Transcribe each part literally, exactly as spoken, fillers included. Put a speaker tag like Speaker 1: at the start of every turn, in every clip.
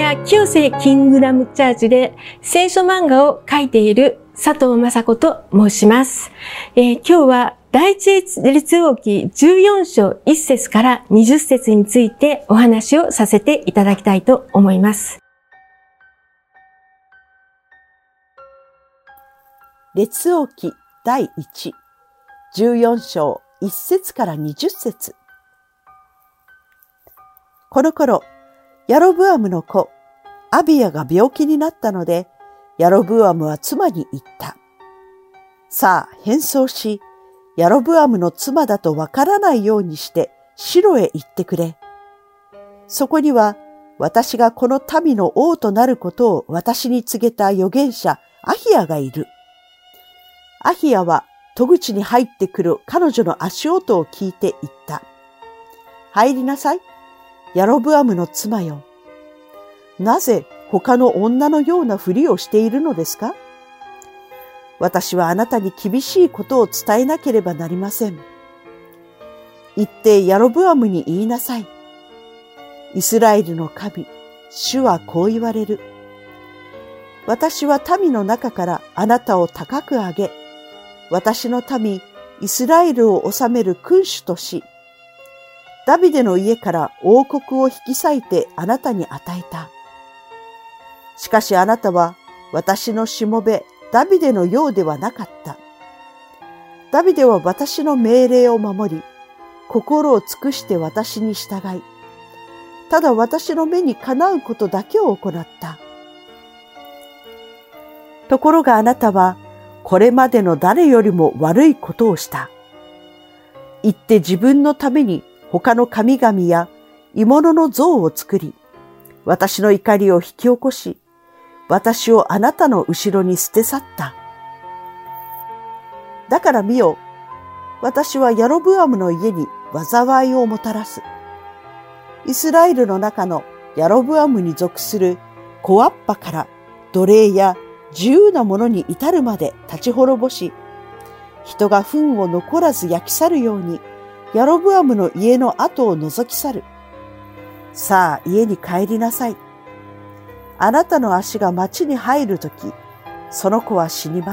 Speaker 1: 谷清瀬キングダムチャーチで聖書漫画を描いている佐藤雅子と申します。えー、今日は第一列王記じゅうよん章いち節からにじゅっ節についてお話をさせていただきたいと思います。
Speaker 2: 列王記第一、じゅうよん章いち節からにじゅっ節。この頃、ヤロブアムの子、アビヤが病気になったので、ヤロブアムは妻に言った。さあ、変装し、ヤロブアムの妻だとわからないようにして、シロへ行ってくれ。そこには、私がこの民の王となることを私に告げた預言者、アヒヤがいる。アヒヤは、戸口に入ってくる彼女の足音を聞いて言った。入りなさい。ヤロブアムの妻よ。なぜ他の女のようなふりをしているのですか？私はあなたに厳しいことを伝えなければなりません。言ってヤロブアムに言いなさい。イスラエルの神、主はこう言われる。私は民の中からあなたを高く上げ、私の民、イスラエルを治める君主とし、ダビデの家から王国を引き裂いてあなたに与えた。しかしあなたは私のしもべダビデのようではなかった。ダビデは私の命令を守り、心を尽くして私に従い、ただ私の目にかなうことだけを行った。ところがあなたはこれまでの誰よりも悪いことをした。言って自分のために他の神々や鋳物の像を作り、私の怒りを引き起こし、私をあなたの後ろに捨て去った。だから見よ、私はヤロブアムの家に災いをもたらす。イスラエルの中のヤロブアムに属するコアッパから奴隷や自由なものに至るまで立ち滅ぼし、人が糞を残らず焼き去るように、ヤロブアムの家の跡を覗き去る。さあ、家に帰りなさい。あなたの足が町に入るとき、その子は死にます。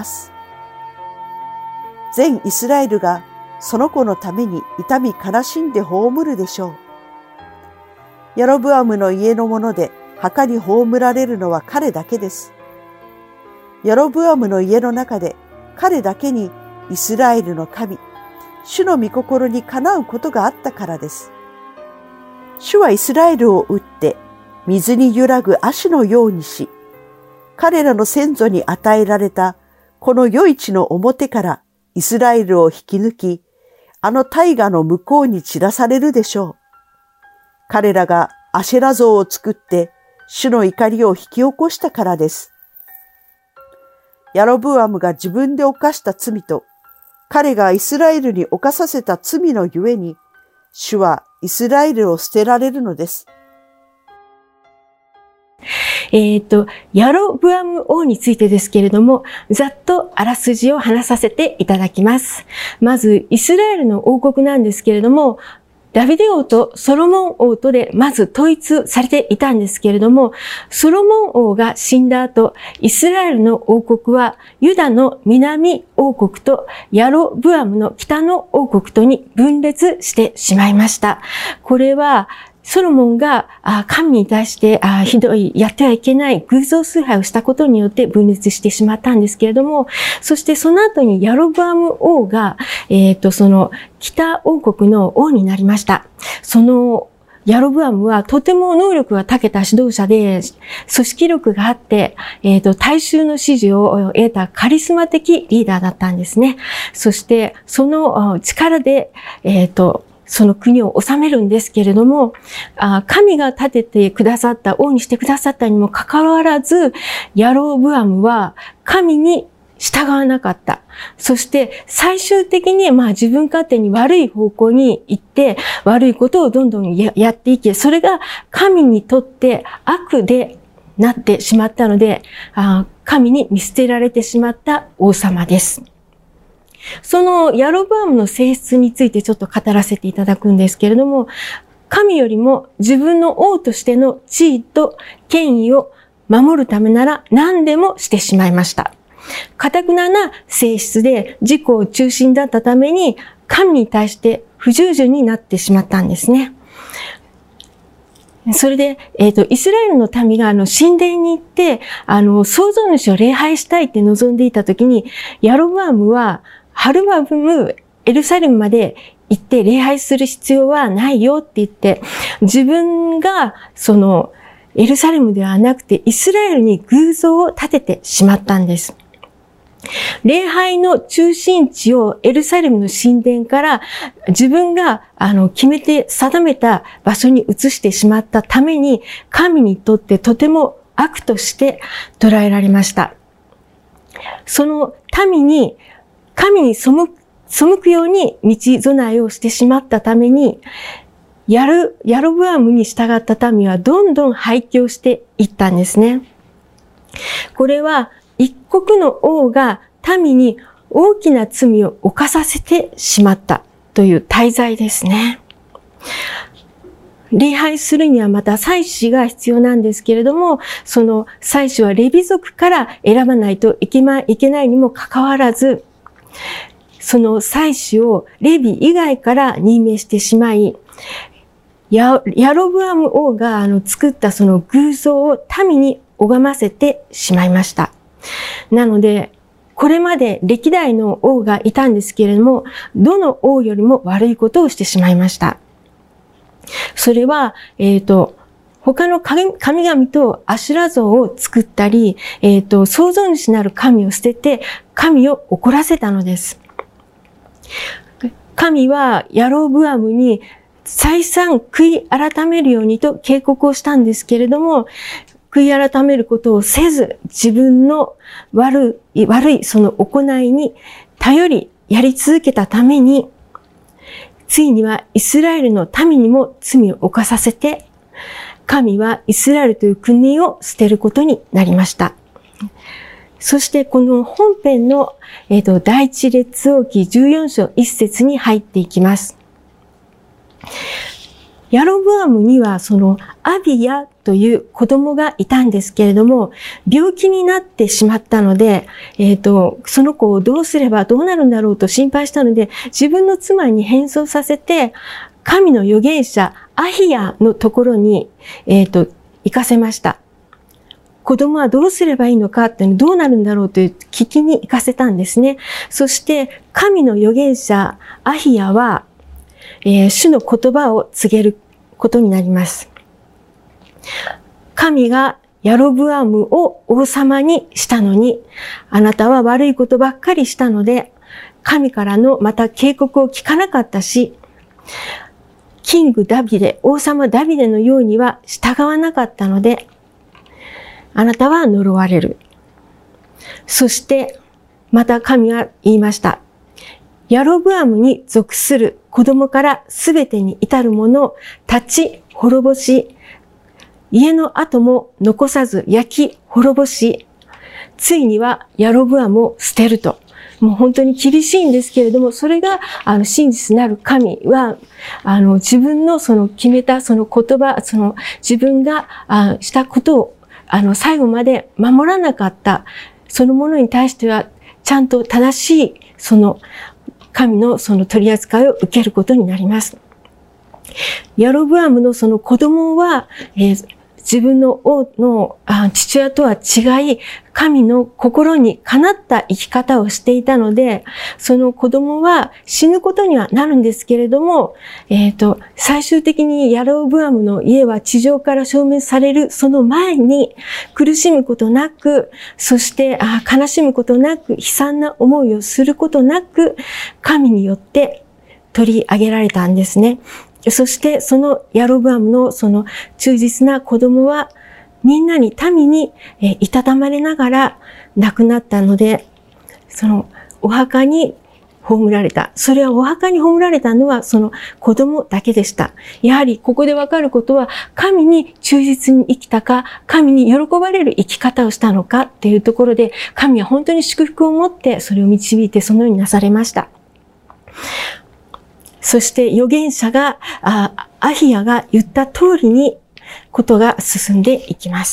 Speaker 2: 全イスラエルがその子のために痛み悲しんで葬るでしょう。ヤロブアムの家のもので墓に葬られるのは彼だけです。ヤロブアムの家の中で彼だけにイスラエルの神、主の御心にかなうことがあったからです。主はイスラエルを打って水に揺らぐ葦のようにし、彼らの先祖に与えられたこの余市の表からイスラエルを引き抜き、あの大河の向こうに散らされるでしょう。彼らがアシェラ像を作って主の怒りを引き起こしたからです。ヤロブアムが自分で犯した罪と、彼がイスラエルに犯させた罪のゆえに、主はイスラエルを捨てられるのです。
Speaker 1: えっと、ヤロブアム王についてですけれども、ざっとあらすじを話させていただきます。まず、イスラエルの王国なんですけれども、ダビデ王とソロモン王とでまず統一されていたんですけれども、ソロモン王が死んだ後、イスラエルの王国はユダの南王国とヤロブアムの北の王国とに分裂してしまいました。これはソロモンが神に対してひどい、やってはいけない偶像崇拝をしたことによって分裂してしまったんですけれども、そしてその後にヤロブアム王が、えっと、その北王国の王になりました。そのヤロブアムはとても能力が長けた指導者で、組織力があって、えっと、大衆の支持を得たカリスマ的リーダーだったんですね。そして、その力で、えっと、その国を治めるんですけれども、神が立ててくださった、王にしてくださったにもかかわらず、ヤロブアムは神に従わなかった。そして最終的にまあ自分勝手に悪い方向に行って悪いことをどんどん や, やっていき、それが神にとって悪でなってしまったので、あ神に見捨てられてしまった王様です。そのヤロブアムの性質についてちょっと語らせていただくんですけれども、 神よりも自分の王としての地位と権威を守るためなら何でもしてしまいました。堅くなな性質で自己中心だったために神に対して不従順になってしまったんですね。それで、えっと、イスラエルの民があの神殿に行って、あの、創造主を礼拝したいって望んでいたときに、ヤロブアムは、はるばるエルサレムまで行って礼拝する必要はないよって言って、自分が、その、エルサレムではなくて、イスラエルに偶像を建ててしまったんです。礼拝の中心地をエルサレムの神殿から自分があの決めて定めた場所に移してしまったために、神にとってとても悪として捉えられました。その民に、神に背く、背くように道備えをしてしまったために、ヤル、ヤロブアムに従った民はどんどん廃墟していったんですね。これは一国の王が民に大きな罪を犯させてしまったという大罪ですね。礼拝するにはまた祭司が必要なんですけれども、その祭司はレビ族から選ばないといけないにもかかわらず、その祭司をレビ以外から任命してしまい、ヤロブアム王があの作ったその偶像を民に拝ませてしまいました。なので、これまで歴代の王がいたんですけれども、どの王よりも悪いことをしてしまいました。それは、えっと、他の神々とアシュラ像を作ったり、えっと、創造主なる神を捨てて、神を怒らせたのです。神はヤロブアムに再三悔い改めるようにと警告をしたんですけれども、悔い改めることをせず、自分の悪い、悪いその行いに頼り、やり続けたために、ついにはイスラエルの民にも罪を犯させて、神はイスラエルという国を捨てることになりました。そしてこの本編の、えっと、第一列王記じゅうよん章いち節に入っていきます。ヤロブアムにはそのアビヤという子供がいたんですけれども、病気になってしまったので、えっと、その子をどうすればどうなるんだろうと心配したので、自分の妻に変装させて、神の預言者アヒヤのところに、えっと、行かせました。子供はどうすればいいのかっていうのどうなるんだろうという聞きに行かせたんですね。そして神の預言者アヒヤは、えー、主の言葉を告げることになります。神がヤロブアムを王様にしたのに、あなたは悪いことばっかりしたので、神からのまた警告を聞かなかったし、キングダビデ、王様ダビデのようには従わなかったので、あなたは呪われる。そして、また神は言いました。ヤロブアムに属する子供からすべてに至るものを立ち滅ぼし、家の跡も残さず焼き滅ぼし、ついにはヤロブアムを捨てると。もう本当に厳しいんですけれども、それが、あの、真実なる神は、あの、自分のその決めたその言葉、その自分があしたことを、あの、最後まで守らなかった、そのものに対しては、ちゃんと正しい、その、神のその取り扱いを受けることになります。ヤロブアムのその子供は、えー自分の王の父親とは違い、神の心にかなった生き方をしていたので、その子供は死ぬことにはなるんですけれども、えっと、最終的にヤロブアムの家は地上から消滅されるその前に苦しむことなく、そしてあ悲しむことなく、悲惨な思いをすることなく、神によって取り上げられたんですね。そしてそのヤロブアムのその忠実な子供はみんなに民にいたたまれながら亡くなったので、そのお墓に葬られた。それはお墓に葬られたのはその子供だけでした。やはりここでわかることは、神に忠実に生きたか、神に喜ばれる生き方をしたのかっていうところで、神は本当に祝福を持ってそれを導いてそのようになされました。 そして預言者が、あアヒヤが言った通りにことが進んでいきます。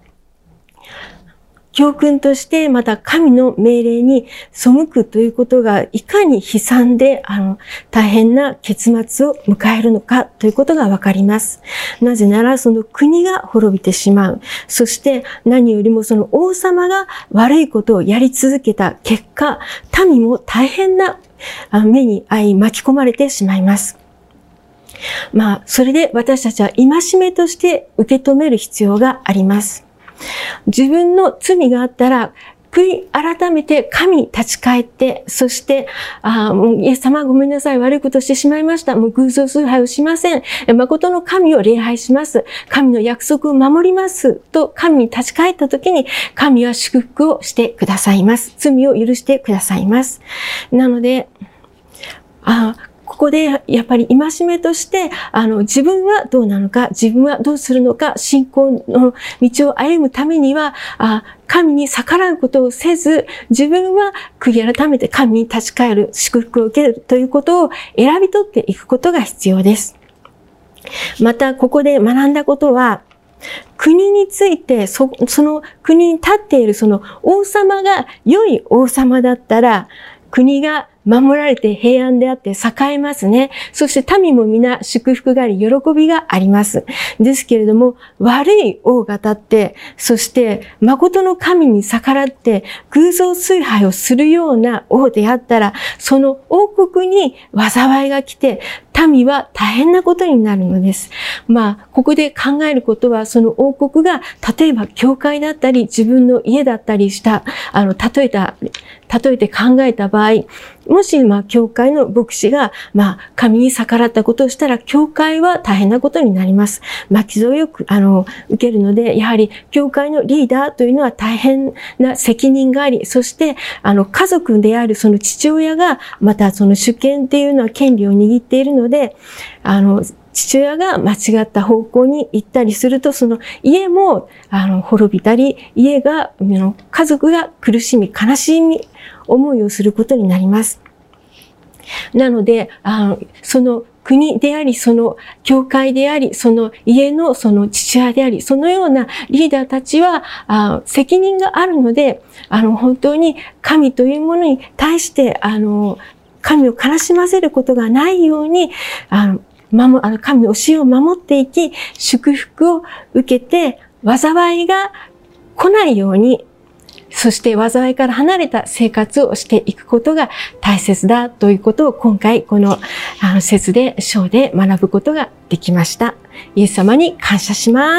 Speaker 1: 教訓として、また神の命令に背くということがいかに悲惨で、あの、大変な結末を迎えるのかということがわかります。なぜなら、その国が滅びてしまう。そして何よりもその王様が悪いことをやり続けた結果、民も大変な目に遭い巻き込まれてしまいます。まあ、それで私たちは戒めとして受け止める必要があります。自分の罪があったら、悔い改めて神に立ち返って、そして、あもうイエス様ごめんなさい、悪いことしてしまいました。もう偶像崇拝をしません。誠の神を礼拝します。神の約束を守ります。と神に立ち返ったときに、神は祝福をしてくださいます。罪を許してくださいます。なので、あここでやっぱり戒めとして、あの、自分はどうなのか、自分はどうするのか、信仰の道を歩むためには、あ神に逆らうことをせず、自分は悔い改めて神に立ち返る、祝福を受けるということを選び取っていくことが必要です。また、ここで学んだことは、国について、そ、その国に立っているその王様が良い王様だったら、国が守られて平安であって栄えますね。そして民も皆祝福があり、喜びがあります。ですけれども、悪い王が立って、そして誠の神に逆らって偶像崇拝をするような王であったら、その王国に災いが来て、民は大変なことになるのです。まあ、ここで考えることは、その王国が、例えば教会だったり、自分の家だったりした、あの、例えた、例えて考えた場合、もし、まあ、教会の牧師が、まあ、神に逆らったことをしたら、教会は大変なことになります。巻き添えを、あの、受けるので、やはり、教会のリーダーというのは大変な責任があり、そして、あの、家族であるその父親が、またその主権っていうのは権利を握っているので、あの、父親が間違った方向に行ったりすると、その家も、あの、滅びたり、家が、家族が苦しみ、悲しみ、思いをすることになります。なので、あの、その国であり、その教会であり、その家のその父親であり、そのようなリーダーたちは、あ責任があるので、あの、本当に神というものに対して、あの、神を悲しませることがないように、あの、守、あの、神の教えを守っていき、祝福を受けて、災いが来ないように、そして災いから離れた生活をしていくことが大切だということを今回このあの説で章で学ぶことができました。イエス様に感謝します。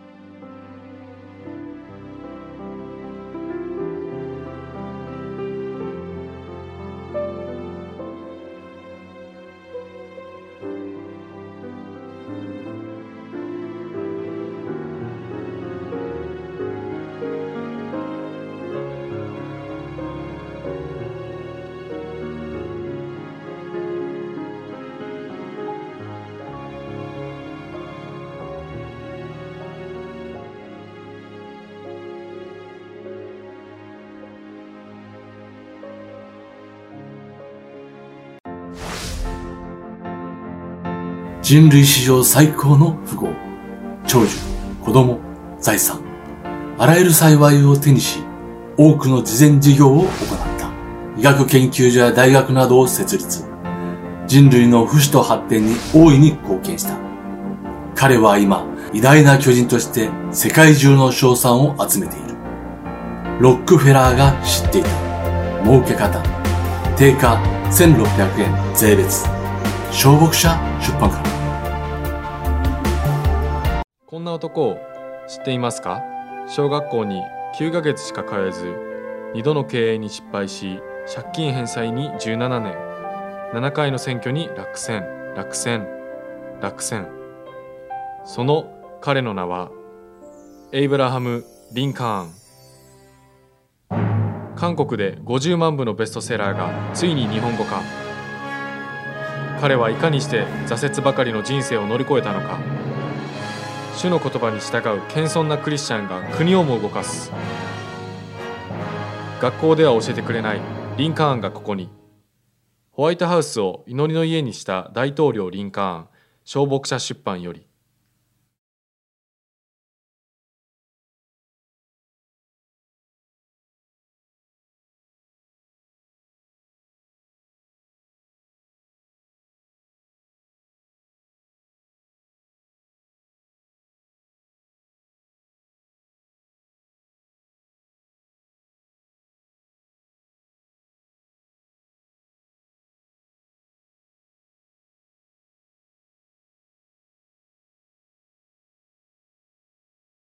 Speaker 3: 人類史上最高の富豪、長寿、子供、財産、あらゆる幸いを手にし、多くの慈善事業を行った。医学研究所や大学などを設立。人類の不死と発展に大いに貢献した。彼は今、偉大な巨人として世界中の称賛を集めている。ロックフェラーが知っていた。儲け方。定価せんろっぴゃくえん税別。小牧者出版から。
Speaker 4: こんな男を知っていますか？小学校にきゅうかげつしか通えず、にどの経営に失敗し、借金返済にじゅうななねん、ななかいの選挙に落選、落選、落選。その彼の名は、エイブラハム・リンカーン。韓国でごじゅうまんぶのベストセラーがついに日本語化。彼はいかにして挫折ばかりの人生を乗り越えたのか。主の言葉に従う謙遜なクリスチャンが国をも動かす。学校では教えてくれないリンカーンがここに。 ホワイトハウスを祈りの家にした大統領リンカーン、小牧者出版より。